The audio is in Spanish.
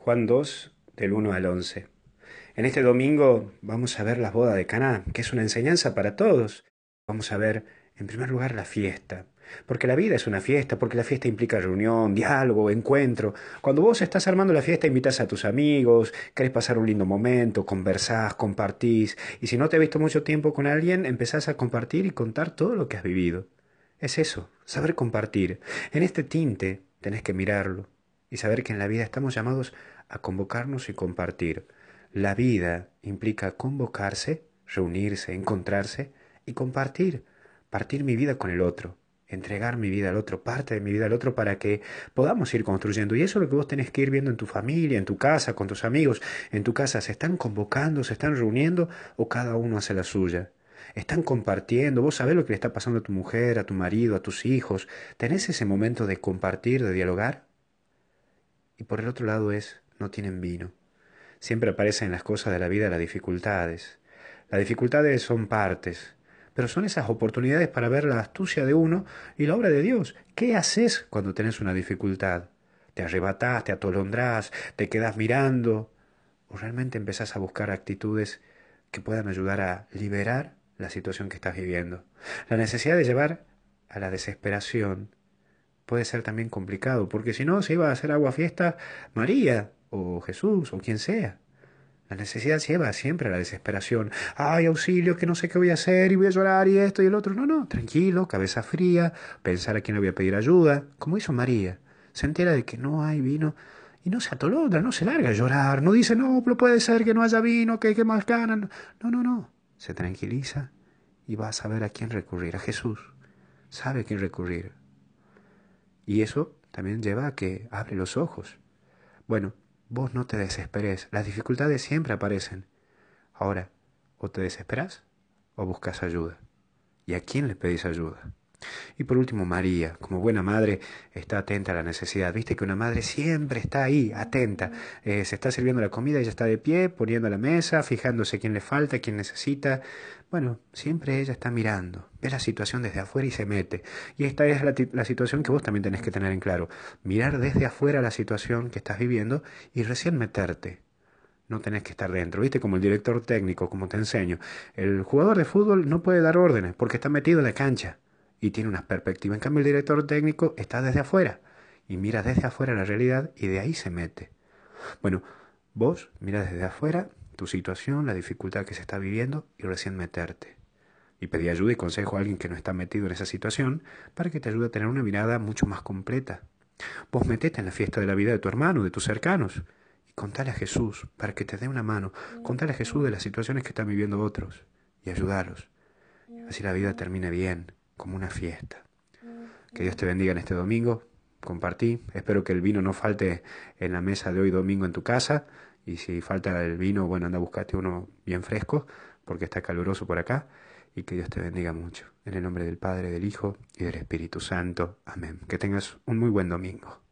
Juan 2, del 1 al 11. En este domingo vamos a ver las bodas de Caná, que es una enseñanza para todos. Vamos a ver, en primer lugar, la fiesta. Porque la vida es una fiesta, porque la fiesta implica reunión, diálogo, encuentro. Cuando vos estás armando la fiesta, invitas a tus amigos, querés pasar un lindo momento, conversás, compartís. Y si no te has visto mucho tiempo con alguien, empezás a compartir y contar todo lo que has vivido. Es eso, saber compartir. En este tinte tenés que mirarlo y saber que en la vida estamos llamados a convocarnos y compartir. La vida implica convocarse, reunirse, encontrarse y compartir. Partir mi vida con el otro, entregar mi vida al otro, parte de mi vida al otro para que podamos ir construyendo. Y eso es lo que vos tenés que ir viendo en tu familia, en tu casa, con tus amigos. En tu casa se están convocando, se están reuniendo o cada uno hace la suya. Están compartiendo, vos sabés lo que le está pasando a tu mujer, a tu marido, a tus hijos. ¿Tenés ese momento de compartir, de dialogar? Y por el otro lado no tienen vino. Siempre aparecen en las cosas de la vida las dificultades. Las dificultades son partes, pero son esas oportunidades para ver la astucia de uno y la obra de Dios. ¿Qué haces cuando tenés una dificultad? ¿Te arrebatás, te atolondrás, te quedás mirando? ¿O realmente empezás a buscar actitudes que puedan ayudar a liberar la situación que estás viviendo? La necesidad de llevar a la desesperación puede ser también complicado, porque si no se iba a hacer agua fiesta María o Jesús o quien sea. La necesidad lleva siempre a la desesperación. Ay, auxilio, que no sé qué voy a hacer y voy a llorar y esto y el otro. No, no, tranquilo, cabeza fría, pensar a quién le voy a pedir ayuda, como hizo María. Se entera de que no hay vino y no se atolondra, no se larga a llorar, no dice, no, pero puede ser que no haya vino, que más ganan. No, no, no. Se tranquiliza y va a saber a quién recurrir, a Jesús. Sabe a quién recurrir. Y eso también lleva a que abre los ojos. Bueno, vos no te desesperes, las dificultades siempre aparecen. Ahora, o te desesperas o buscas ayuda. ¿Y a quién le pedís ayuda? Y por último, María, como buena madre, está atenta a la necesidad. Viste que una madre siempre está ahí, atenta. Se está sirviendo la comida, ella está de pie, poniendo la mesa, fijándose quién le falta, quién necesita. Bueno, siempre ella está mirando, ve la situación desde afuera y se mete. Y esta es la situación que vos también tenés que tener en claro. Mirar desde afuera la situación que estás viviendo y recién meterte. No tenés que estar dentro, ¿viste? Como el director técnico, como te enseño. El jugador de fútbol no puede dar órdenes porque está metido en la cancha y tiene una perspectiva. En cambio, el director técnico está desde afuera y mira desde afuera la realidad y de ahí se mete. Bueno, vos mira desde afuera tu situación, la dificultad que se está viviendo y recién meterte. Y pedí ayuda y consejo a alguien que no está metido en esa situación para que te ayude a tener una mirada mucho más completa. Vos metete en la fiesta de la vida de tu hermano, de tus cercanos, y contale a Jesús para que te dé una mano. Contale a Jesús de las situaciones que están viviendo otros y ayudalos. Así la vida termine bien, como una fiesta. Que Dios te bendiga en este domingo. Compartí. Espero que el vino no falte en la mesa de hoy domingo en tu casa. Y si falta el vino, bueno, anda a buscarte uno bien fresco, porque está caluroso por acá. Y que Dios te bendiga mucho. En el nombre del Padre, del Hijo y del Espíritu Santo. Amén. Que tengas un muy buen domingo.